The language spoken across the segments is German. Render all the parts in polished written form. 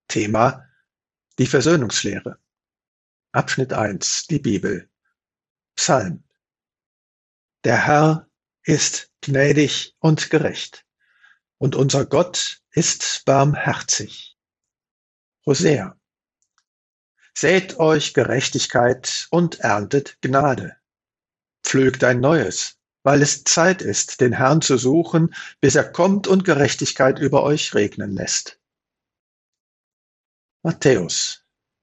Thema: die Versöhnungslehre. Abschnitt 1: Die Bibel. Psalm. Der Herr ist gnädig und gerecht, und unser Gott ist barmherzig. Hosea. Sät euch Gerechtigkeit und erntet Gnade. Pflügt ein neues, weil es Zeit ist, den Herrn zu suchen, bis er kommt und Gerechtigkeit über euch regnen lässt. Matthäus.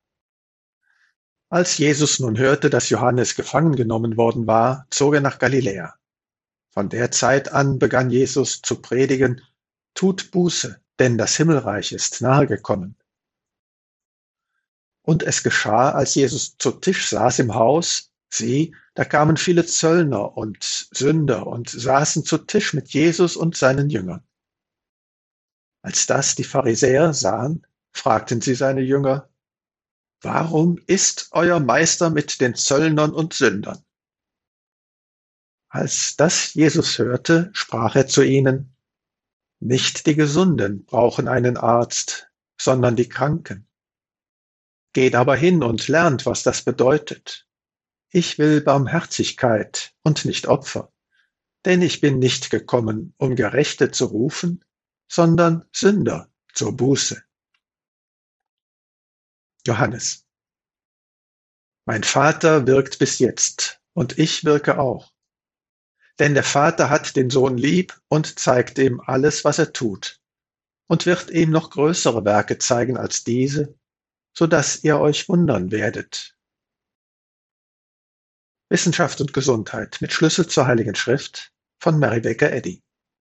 Als Jesus nun hörte, dass Johannes gefangen genommen worden war, zog er nach Galiläa. Von der Zeit an begann Jesus zu predigen: Tut Buße, denn das Himmelreich ist nahe gekommen. Und es geschah, als Jesus zu Tisch saß im Haus, sieh, da kamen viele Zöllner und Sünder und saßen zu Tisch mit Jesus und seinen Jüngern. Als das die Pharisäer sahen, fragten sie seine Jünger: Warum isst euer Meister mit den Zöllnern und Sündern? Als das Jesus hörte, sprach er zu ihnen: Nicht die Gesunden brauchen einen Arzt, sondern die Kranken. Geht aber hin und lernt, was das bedeutet. Ich will Barmherzigkeit und nicht Opfer, denn ich bin nicht gekommen, um Gerechte zu rufen, sondern Sünder zur Buße. Johannes. Mein Vater wirkt bis jetzt, und ich wirke auch. Denn der Vater hat den Sohn lieb und zeigt ihm alles, was er tut, und wird ihm noch größere Werke zeigen als diese, so dass ihr euch wundern werdet. Wissenschaft und Gesundheit mit Schlüssel zur Heiligen Schrift von Mary Baker Eddy.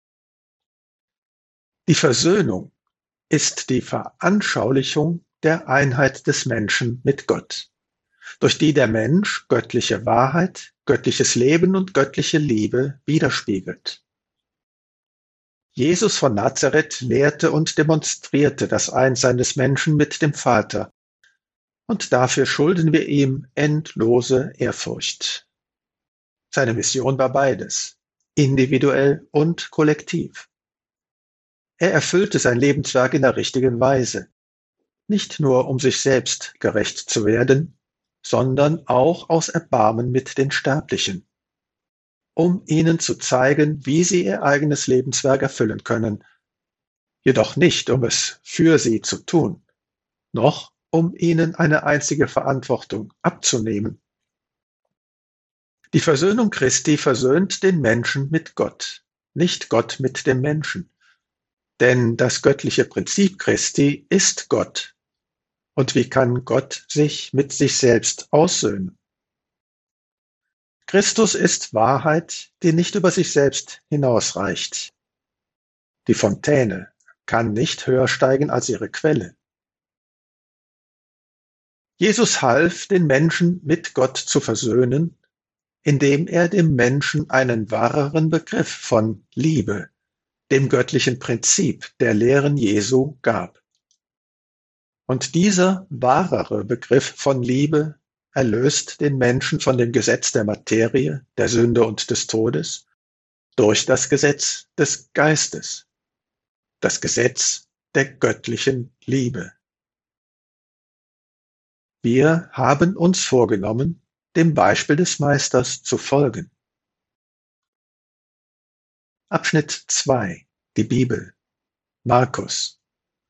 Die Versöhnung ist die Veranschaulichung der Einheit des Menschen mit Gott, durch die der Mensch göttliche Wahrheit, göttliches Leben und göttliche Liebe widerspiegelt. Jesus von Nazareth lehrte und demonstrierte das Einssein des Menschen mit dem Vater, und dafür schulden wir ihm endlose Ehrfurcht. Seine Mission war beides, individuell und kollektiv. Er erfüllte sein Lebenswerk in der richtigen Weise, nicht nur um sich selbst gerecht zu werden, sondern auch aus Erbarmen mit den Sterblichen, um ihnen zu zeigen, wie sie ihr eigenes Lebenswerk erfüllen können, jedoch nicht, um es für sie zu tun, noch um ihnen eine einzige Verantwortung abzunehmen. Die Versöhnung Christi versöhnt den Menschen mit Gott, nicht Gott mit dem Menschen. Denn das göttliche Prinzip Christi ist Gott. Und wie kann Gott sich mit sich selbst aussöhnen? Christus ist Wahrheit, die nicht über sich selbst hinausreicht. Die Fontäne kann nicht höher steigen als ihre Quelle. Jesus half, den Menschen mit Gott zu versöhnen, indem er dem Menschen einen wahreren Begriff von Liebe, dem göttlichen Prinzip der Lehren Jesu, gab. Und dieser wahrere Begriff von Liebe erlöst den Menschen von dem Gesetz der Materie, der Sünde und des Todes durch das Gesetz des Geistes, das Gesetz der göttlichen Liebe. Wir haben uns vorgenommen, dem Beispiel des Meisters zu folgen. Abschnitt 2: Die Bibel. Markus.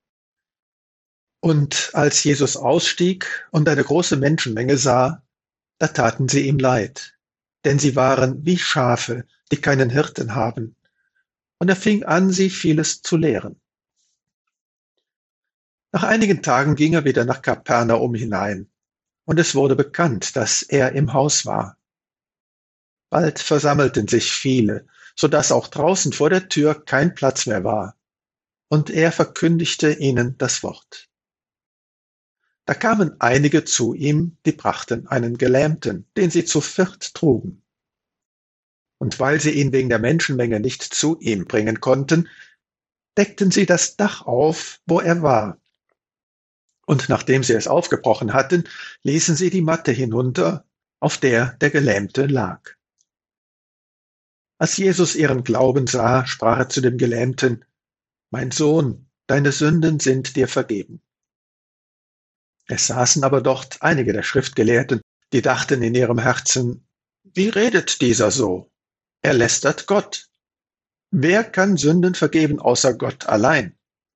Und als Jesus ausstieg und eine große Menschenmenge sah, da taten sie ihm leid, denn sie waren wie Schafe, die keinen Hirten haben. Und er fing an, sie vieles zu lehren. Nach einigen Tagen ging er wieder nach Kapernaum hinein, und es wurde bekannt, dass er im Haus war. Bald versammelten sich viele, so dass auch draußen vor der Tür kein Platz mehr war, und er verkündigte ihnen das Wort. Da kamen einige zu ihm, die brachten einen Gelähmten, den sie zu viert trugen. Und weil sie ihn wegen der Menschenmenge nicht zu ihm bringen konnten, deckten sie das Dach auf, wo er war. Und nachdem sie es aufgebrochen hatten, ließen sie die Matte hinunter, auf der der Gelähmte lag. Als Jesus ihren Glauben sah, sprach er zu dem Gelähmten: Mein Sohn, deine Sünden sind dir vergeben. Es saßen aber dort einige der Schriftgelehrten, die dachten in ihrem Herzen, wie redet dieser so? Er lästert Gott. Wer kann Sünden vergeben außer Gott allein?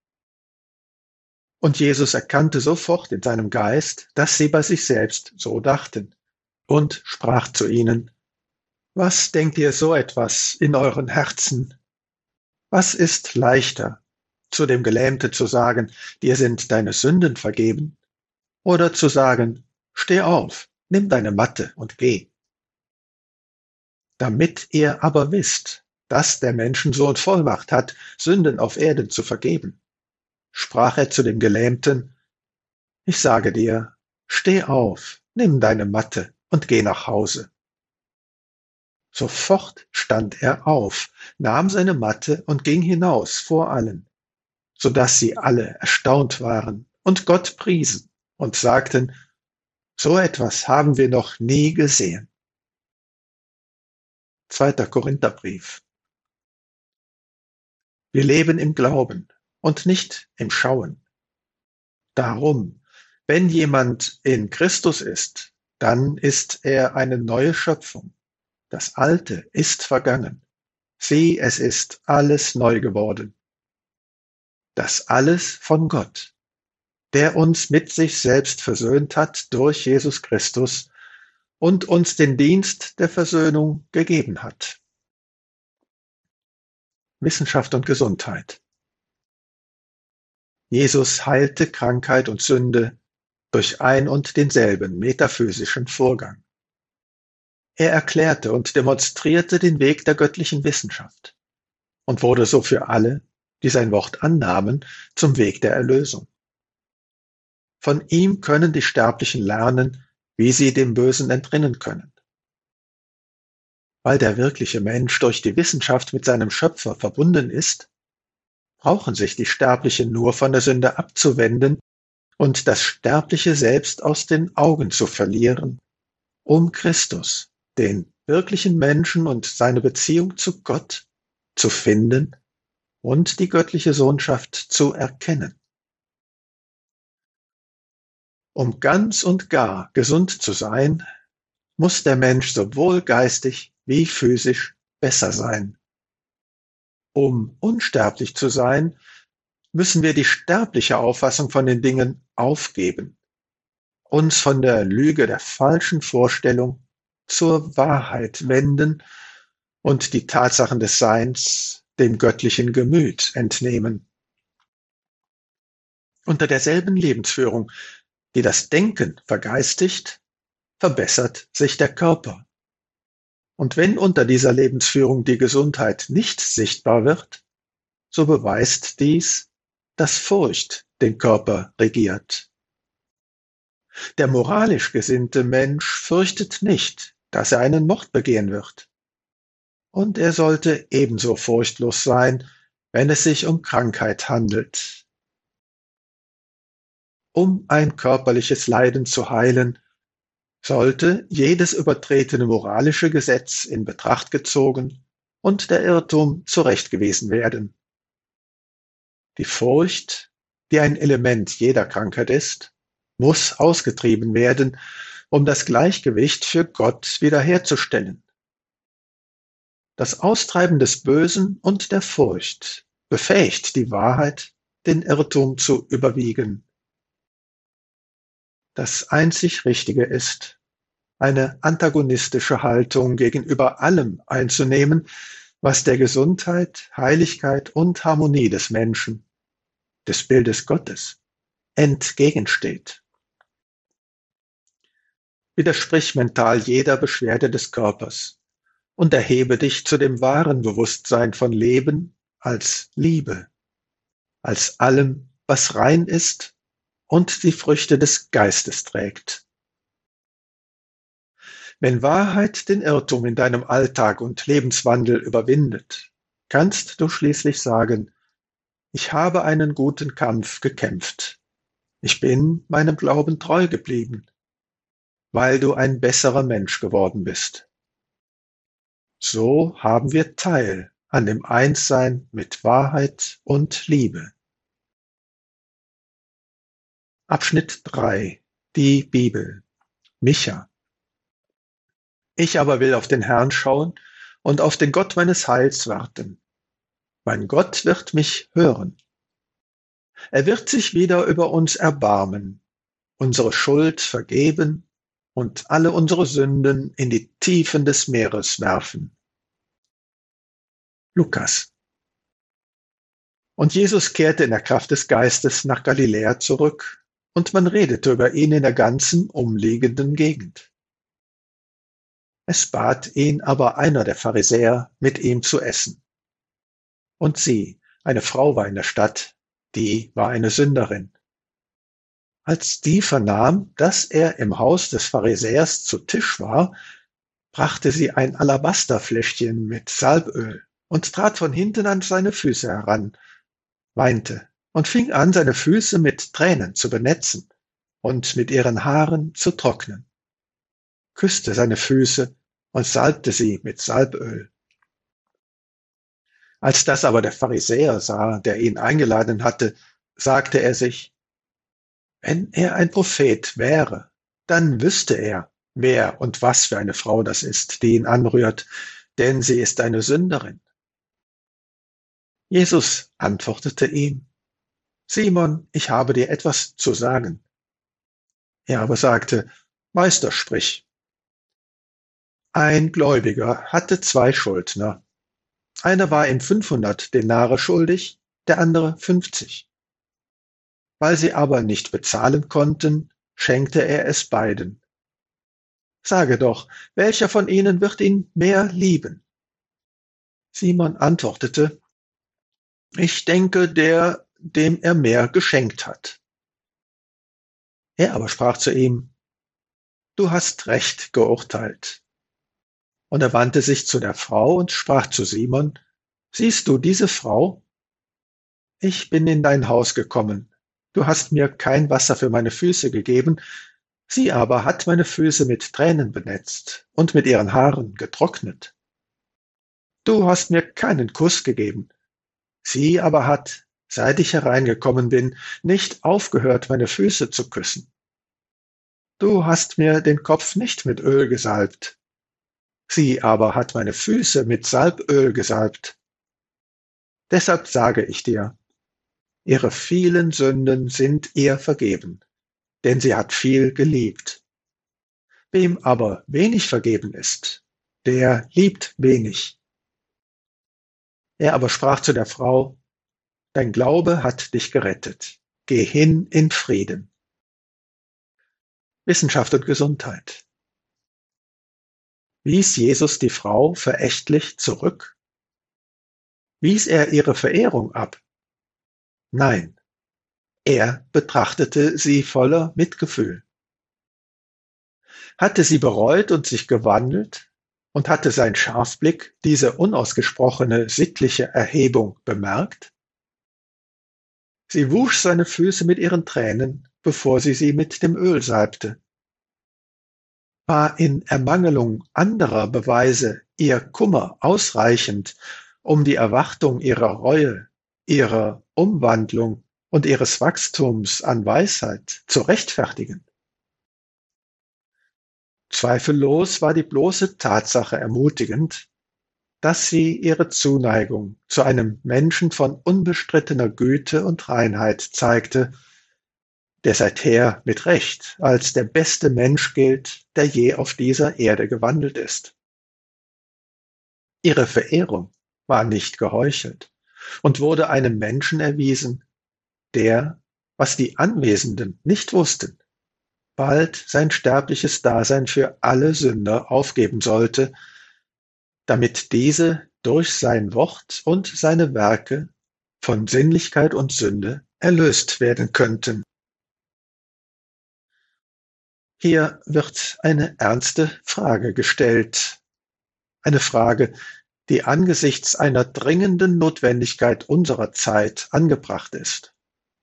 Und Jesus erkannte sofort in seinem Geist, dass sie bei sich selbst so dachten, und sprach zu ihnen, was denkt ihr so etwas in euren Herzen? Was ist leichter, zu dem Gelähmten zu sagen, dir sind deine Sünden vergeben, oder zu sagen, steh auf, nimm deine Matte und geh? Damit ihr aber wisst, dass der Menschensohn Vollmacht hat, Sünden auf Erden zu vergeben, sprach er zu dem Gelähmten, ich sage dir, steh auf, nimm deine Matte und geh nach Hause. Sofort stand er auf, nahm seine Matte und ging hinaus vor allen, so dass sie alle erstaunt waren und Gott priesen und sagten, so etwas haben wir noch nie gesehen. 2. Korintherbrief. Wir leben im Glauben und nicht im Schauen. Darum, wenn jemand in Christus ist, dann ist er eine neue Schöpfung. Das Alte ist vergangen. Sieh, es ist alles neu geworden. Das alles von Gott, der uns mit sich selbst versöhnt hat durch Jesus Christus und uns den Dienst der Versöhnung gegeben hat. Wissenschaft und Gesundheit. Jesus heilte Krankheit und Sünde durch ein und denselben metaphysischen Vorgang. Er erklärte und demonstrierte den Weg der göttlichen Wissenschaft und wurde so für alle, die sein Wort annahmen, zum Weg der Erlösung. Von ihm können die Sterblichen lernen, wie sie dem Bösen entrinnen können. Weil der wirkliche Mensch durch die Wissenschaft mit seinem Schöpfer verbunden ist, brauchen sich die Sterblichen nur von der Sünde abzuwenden und das sterbliche Selbst aus den Augen zu verlieren, um Christus, den wirklichen Menschen und seine Beziehung zu Gott zu finden und die göttliche Sohnschaft zu erkennen. Um ganz und gar gesund zu sein, muss der Mensch sowohl geistig wie physisch besser sein. Um unsterblich zu sein, müssen wir die sterbliche Auffassung von den Dingen aufgeben, uns von der Lüge der falschen Vorstellung zur Wahrheit wenden und die Tatsachen des Seins dem göttlichen Gemüt entnehmen. Unter derselben Lebensführung, die das Denken vergeistigt, verbessert sich der Körper. Und wenn unter dieser Lebensführung die Gesundheit nicht sichtbar wird, so beweist dies, dass Furcht den Körper regiert. Der moralisch gesinnte Mensch fürchtet nicht, dass er einen Mord begehen wird. Und er sollte ebenso furchtlos sein, wenn es sich um Krankheit handelt. Um ein körperliches Leiden zu heilen, sollte jedes übertretene moralische Gesetz in Betracht gezogen und der Irrtum zurechtgewiesen werden. Die Furcht, die ein Element jeder Krankheit ist, muss ausgetrieben werden, um das Gleichgewicht für Gott wiederherzustellen. Das Austreiben des Bösen und der Furcht befähigt die Wahrheit, den Irrtum zu überwiegen. Das einzig Richtige ist, eine antagonistische Haltung gegenüber allem einzunehmen, was der Gesundheit, Heiligkeit und Harmonie des Menschen, des Bildes Gottes, entgegensteht. Widersprich mental jeder Beschwerde des Körpers und erhebe dich zu dem wahren Bewusstsein von Leben als Liebe, als allem, was rein ist und die Früchte des Geistes trägt. Wenn Wahrheit den Irrtum in deinem Alltag und Lebenswandel überwindet, kannst du schließlich sagen, ich habe einen guten Kampf gekämpft. Ich bin meinem Glauben treu geblieben, weil du ein besserer Mensch geworden bist. So haben wir Teil an dem Einssein mit Wahrheit und Liebe. Abschnitt 3 Die Bibel. Micha. Ich aber will auf den Herrn schauen und auf den Gott meines Heils warten. Mein Gott wird mich hören. Er wird sich wieder über uns erbarmen, unsere Schuld vergeben und alle unsere Sünden in die Tiefen des Meeres werfen. Lukas. Und Jesus kehrte in der Kraft des Geistes nach Galiläa zurück, und man redete über ihn in der ganzen umliegenden Gegend. Es bat ihn aber einer der Pharisäer, mit ihm zu essen. Und sieh, eine Frau war in der Stadt, die war eine Sünderin. Als die vernahm, dass er im Haus des Pharisäers zu Tisch war, brachte sie ein Alabasterfläschchen mit Salböl und trat von hinten an seine Füße heran, weinte und fing an, seine Füße mit Tränen zu benetzen und mit ihren Haaren zu trocknen, küsste seine Füße und salbte sie mit Salböl. Als das aber der Pharisäer sah, der ihn eingeladen hatte, sagte er sich: Wenn er ein Prophet wäre, dann wüsste er, wer und was für eine Frau das ist, die ihn anrührt, denn sie ist eine Sünderin. Jesus antwortete ihm: Simon, ich habe dir etwas zu sagen. Er aber sagte: Meister, sprich. Ein Gläubiger hatte 2 Schuldner. Einer war ihm 500 Denare schuldig, der andere 50. Weil sie aber nicht bezahlen konnten, schenkte er es beiden. Sage doch, welcher von ihnen wird ihn mehr lieben? Simon antwortete: Ich denke, der, dem er mehr geschenkt hat. Er aber sprach zu ihm: Du hast recht geurteilt. Und er wandte sich zu der Frau und sprach zu Simon: Siehst du diese Frau? Ich bin in dein Haus gekommen. Du hast mir kein Wasser für meine Füße gegeben, sie aber hat meine Füße mit Tränen benetzt und mit ihren Haaren getrocknet. Du hast mir keinen Kuss gegeben, sie aber hat, seit ich hereingekommen bin, nicht aufgehört, meine Füße zu küssen. Du hast mir den Kopf nicht mit Öl gesalbt, sie aber hat meine Füße mit Salböl gesalbt. Deshalb sage ich dir, ihre vielen Sünden sind ihr vergeben, denn sie hat viel geliebt. Wem aber wenig vergeben ist, der liebt wenig. Er aber sprach zu der Frau: Dein Glaube hat dich gerettet. Geh hin in Frieden. Wissenschaft und Gesundheit. Wies Jesus die Frau verächtlich zurück? Wies er ihre Verehrung ab? Nein, er betrachtete sie voller Mitgefühl. Hatte sie bereut und sich gewandelt und hatte sein Scharfblick diese unausgesprochene sittliche Erhebung bemerkt? Sie wusch seine Füße mit ihren Tränen, bevor sie mit dem Öl salbte. War in Ermangelung anderer Beweise ihr Kummer ausreichend, um die Erwartung ihrer Reue, ihrer Umwandlung und ihres Wachstums an Weisheit zu rechtfertigen? Zweifellos war die bloße Tatsache ermutigend, dass sie ihre Zuneigung zu einem Menschen von unbestrittener Güte und Reinheit zeigte, der seither mit Recht als der beste Mensch gilt, der je auf dieser Erde gewandelt ist. Ihre Verehrung war nicht geheuchelt und wurde einem Menschen erwiesen, der, was die Anwesenden nicht wussten, bald sein sterbliches Dasein für alle Sünder aufgeben sollte, damit diese durch sein Wort und seine Werke von Sinnlichkeit und Sünde erlöst werden könnten. Hier wird eine ernste Frage gestellt. Eine Frage, die angesichts einer dringenden Notwendigkeit unserer Zeit angebracht ist.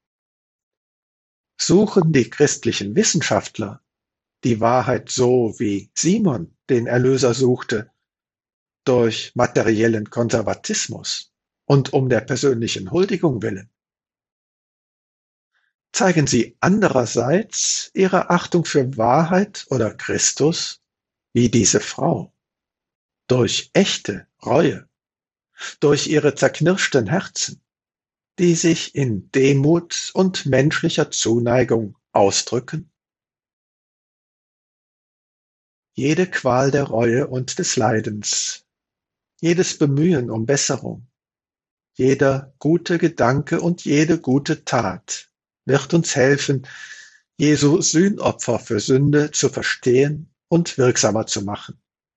Suchen die christlichen Wissenschaftler die Wahrheit so, wie Simon den Erlöser suchte, durch materiellen Konservatismus und um der persönlichen Huldigung willen? Zeigen sie andererseits ihre Achtung für Wahrheit oder Christus, wie diese Frau, durch echte Reue, durch ihre zerknirschten Herzen, die sich in Demut und menschlicher Zuneigung ausdrücken? Jede Qual der Reue und des Leidens, jedes Bemühen um Besserung, jeder gute Gedanke und jede gute Tat wird uns helfen, Jesu Sühnopfer für Sünde zu verstehen und wirksamer zu machen.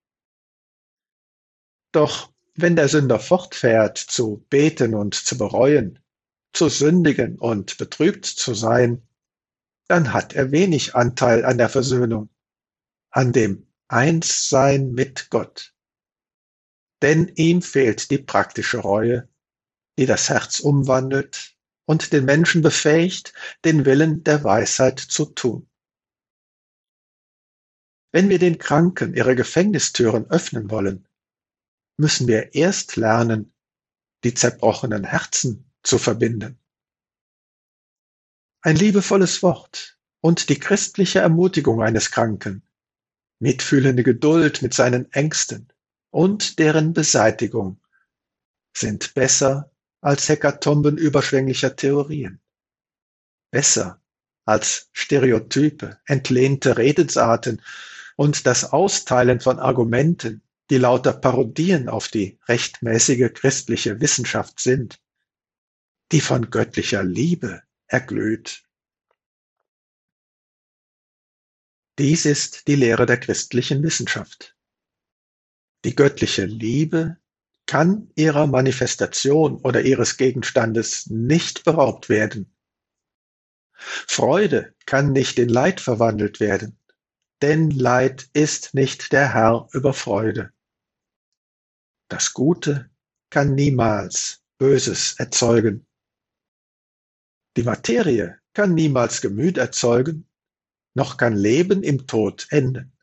Doch wenn der Sünder fortfährt, zu beten und zu bereuen, zu sündigen und betrübt zu sein, dann hat er wenig Anteil an der Versöhnung, an dem Einssein mit Gott. Denn ihm fehlt die praktische Reue, die das Herz umwandelt und den Menschen befähigt, den Willen der Weisheit zu tun. Wenn wir den Kranken ihre Gefängnistüren öffnen wollen, müssen wir erst lernen, die zerbrochenen Herzen zu verbinden. Ein liebevolles Wort und die christliche Ermutigung eines Kranken, mitfühlende Geduld mit seinen Ängsten und deren Beseitigung sind besser als Hekatomben überschwänglicher Theorien, besser als Stereotype, entlehnte Redensarten und das Austeilen von Argumenten, die lauter Parodien auf die rechtmäßige christliche Wissenschaft sind, die von göttlicher Liebe erglüht. Dies ist die Lehre der christlichen Wissenschaft. Die göttliche Liebe kann ihrer Manifestation oder ihres Gegenstandes nicht beraubt werden. Freude kann nicht in Leid verwandelt werden, denn Leid ist nicht der Herr über Freude. Das Gute kann niemals Böses erzeugen. Die Materie kann niemals Gemüt erzeugen, noch kann Leben im Tod enden.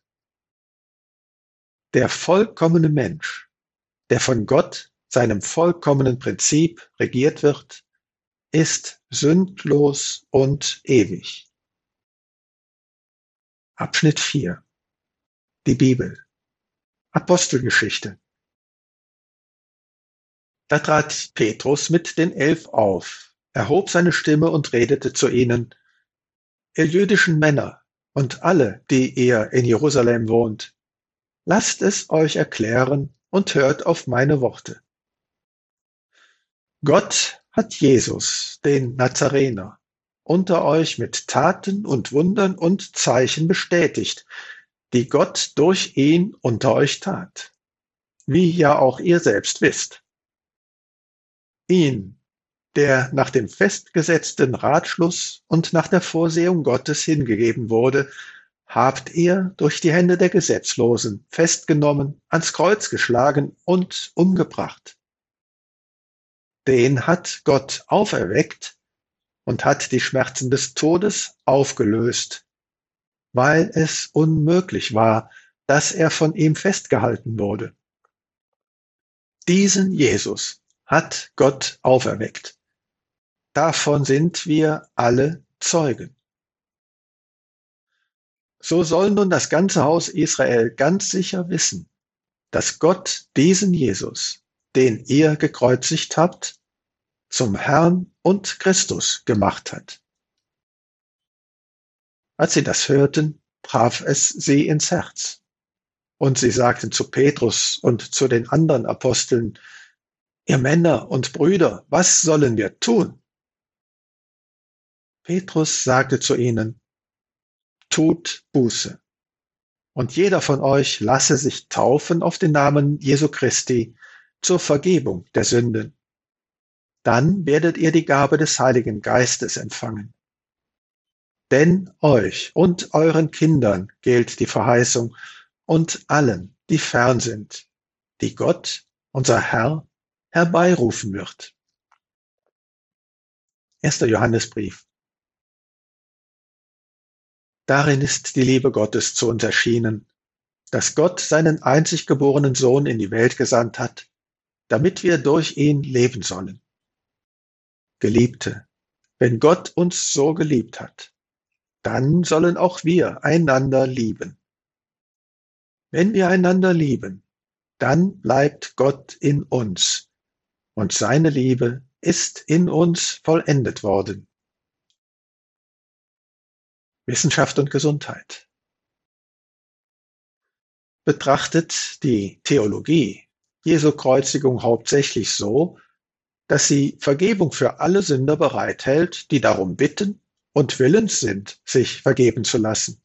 Der vollkommene Mensch, der von Gott, seinem vollkommenen Prinzip, regiert wird, ist sündlos und ewig. Abschnitt 4. Die Bibel. Apostelgeschichte. Da trat Petrus mit den 11 auf, erhob seine Stimme und redete zu ihnen: Ihr jüdischen Männer und alle, die ihr in Jerusalem wohnt, lasst es euch erklären und hört auf meine Worte. Gott hat Jesus, den Nazarener, unter euch mit Taten und Wundern und Zeichen bestätigt, die Gott durch ihn unter euch tat, wie ja auch ihr selbst wisst. Ihn, der nach dem festgesetzten Ratschluss und nach der Vorsehung Gottes hingegeben wurde, habt ihr durch die Hände der Gesetzlosen festgenommen, ans Kreuz geschlagen und umgebracht. Den hat Gott auferweckt und hat die Schmerzen des Todes aufgelöst, weil es unmöglich war, dass er von ihm festgehalten wurde. Diesen Jesus hat Gott auferweckt. Davon sind wir alle Zeugen. So soll nun das ganze Haus Israel ganz sicher wissen, dass Gott diesen Jesus, den ihr gekreuzigt habt, zum Herrn und Christus gemacht hat. Als sie das hörten, traf es sie ins Herz. Und sie sagten zu Petrus und zu den anderen Aposteln: Ihr Männer und Brüder, was sollen wir tun? Petrus sagte zu ihnen: Tut Buße, und jeder von euch lasse sich taufen auf den Namen Jesu Christi zur Vergebung der Sünden. Dann werdet ihr die Gabe des Heiligen Geistes empfangen. Denn euch und euren Kindern gilt die Verheißung und allen, die fern sind, die Gott, unser Herr, herbeirufen wird. 1. Johannesbrief. Darin ist die Liebe Gottes zu uns erschienen, dass Gott seinen einzig geborenen Sohn in die Welt gesandt hat, damit wir durch ihn leben sollen. Geliebte, Wenn Gott uns so geliebt hat, dann sollen auch wir einander lieben. Wenn wir einander lieben, dann bleibt Gott in uns und seine Liebe ist in uns vollendet worden. Wissenschaft und Gesundheit. Betrachtet die Theologie Jesu Kreuzigung hauptsächlich so, dass sie Vergebung für alle Sünder bereithält, die darum bitten und willens sind, sich vergeben zu lassen.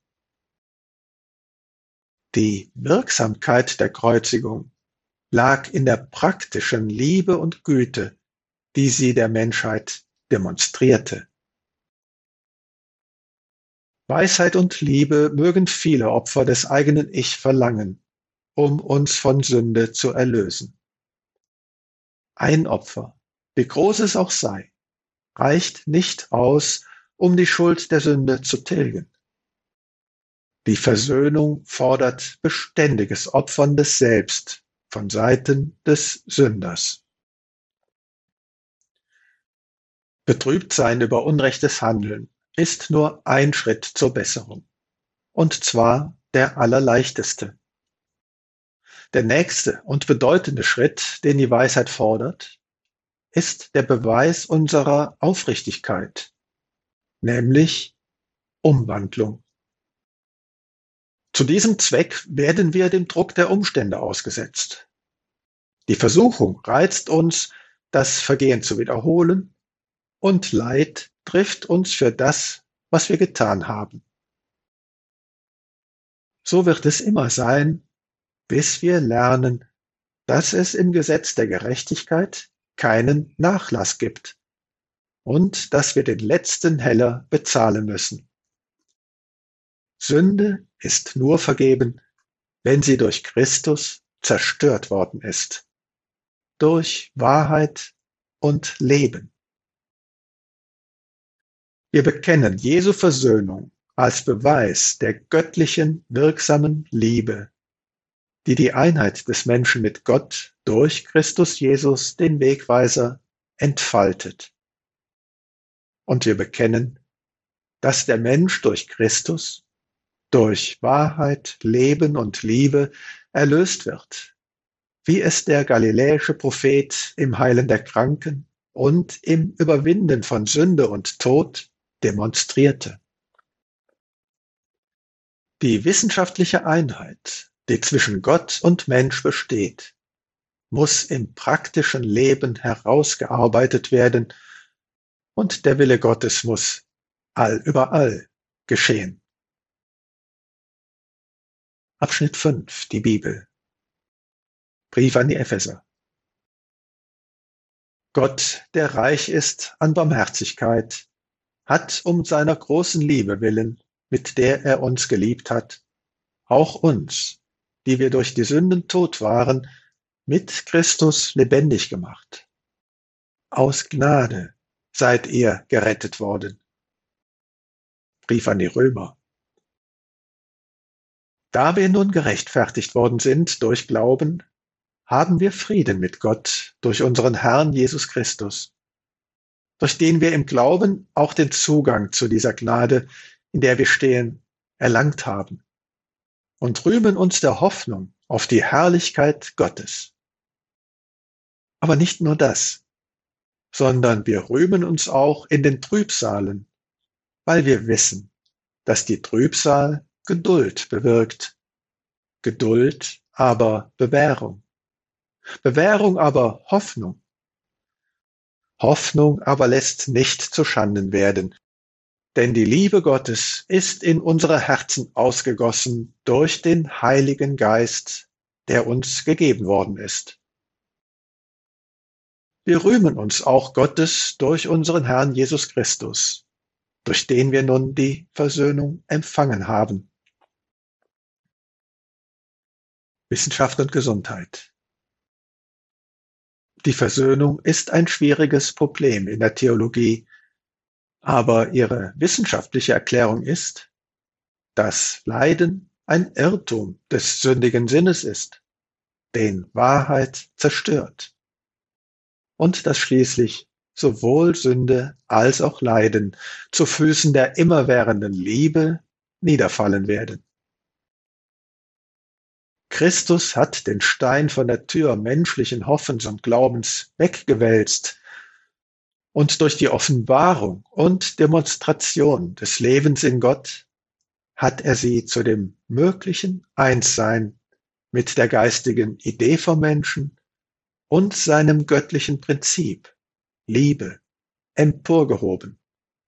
Die Wirksamkeit der Kreuzigung lag in der praktischen Liebe und Güte, die sie der Menschheit demonstrierte. Weisheit und Liebe mögen viele Opfer des eigenen Ich verlangen, um uns von Sünde zu erlösen. Ein Opfer, wie groß es auch sei, reicht nicht aus, um die Schuld der Sünde zu tilgen. Die Versöhnung fordert beständiges Opfern des Selbst von Seiten des Sünders. Betrübt sein über unrechtes Handeln ist nur ein Schritt zur Besserung, und zwar der allerleichteste. Der nächste und bedeutende Schritt, den die Weisheit fordert, ist der Beweis unserer Aufrichtigkeit, nämlich Umwandlung. Zu diesem Zweck werden wir dem Druck der Umstände ausgesetzt. Die Versuchung reizt uns, das Vergehen zu wiederholen, und Leid trifft uns für das, was wir getan haben. So wird es immer sein, bis wir lernen, dass es im Gesetz der Gerechtigkeit keinen Nachlass gibt und dass wir den letzten Heller bezahlen müssen. Sünde ist nur vergeben, wenn sie durch Christus zerstört worden ist, durch Wahrheit und Leben. Wir bekennen Jesu Versöhnung als Beweis der göttlichen, wirksamen Liebe, die die Einheit des Menschen mit Gott durch Christus Jesus, den Wegweiser, entfaltet. Und wir bekennen, dass der Mensch durch Christus, durch Wahrheit, Leben und Liebe erlöst wird, wie es der galiläische Prophet im Heilen der Kranken und im Überwinden von Sünde und Tod demonstrierte. Die wissenschaftliche Einheit, die zwischen Gott und Mensch besteht, muss im praktischen Leben herausgearbeitet werden und der Wille Gottes muss allüberall geschehen. Abschnitt 5, die Bibel. Brief an die Epheser. Gott, der reich ist an Barmherzigkeit, hat um seiner großen Liebe willen, mit der er uns geliebt hat, auch uns, die wir durch die Sünden tot waren, mit Christus lebendig gemacht. Aus Gnade seid ihr gerettet worden. Brief an die Römer. Da wir nun gerechtfertigt worden sind durch Glauben, haben wir Frieden mit Gott durch unseren Herrn Jesus Christus, durch den wir im Glauben auch den Zugang zu dieser Gnade, in der wir stehen, erlangt haben und rühmen uns der Hoffnung auf die Herrlichkeit Gottes. Aber nicht nur das, sondern wir rühmen uns auch in den Trübsalen, weil wir wissen, dass die Trübsal Geduld bewirkt, Geduld aber Bewährung, Bewährung aber Hoffnung, Hoffnung aber lässt nicht zu Schanden werden, denn die Liebe Gottes ist in unsere Herzen ausgegossen durch den Heiligen Geist, der uns gegeben worden ist. Wir rühmen uns auch Gottes durch unseren Herrn Jesus Christus, durch den wir nun die Versöhnung empfangen haben. Wissenschaft und Gesundheit. Die Versöhnung ist ein schwieriges Problem in der Theologie, aber ihre wissenschaftliche Erklärung ist, dass Leiden ein Irrtum des sündigen Sinnes ist, den Wahrheit zerstört, und dass schließlich sowohl Sünde als auch Leiden, zu Füßen der immerwährenden Liebe niederfallen werden. Christus hat den Stein von der Tür menschlichen Hoffens und Glaubens weggewälzt und durch die Offenbarung und Demonstration des Lebens in Gott hat er sie zu dem möglichen Einssein mit der geistigen Idee vom Menschen und seinem göttlichen Prinzip, Liebe, emporgehoben.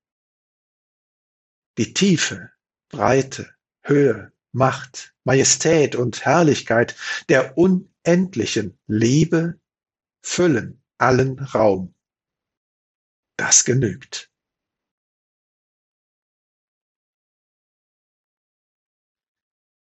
Die Tiefe, Breite, Höhe, Macht, Majestät und Herrlichkeit der unendlichen Liebe füllen allen Raum. Das genügt.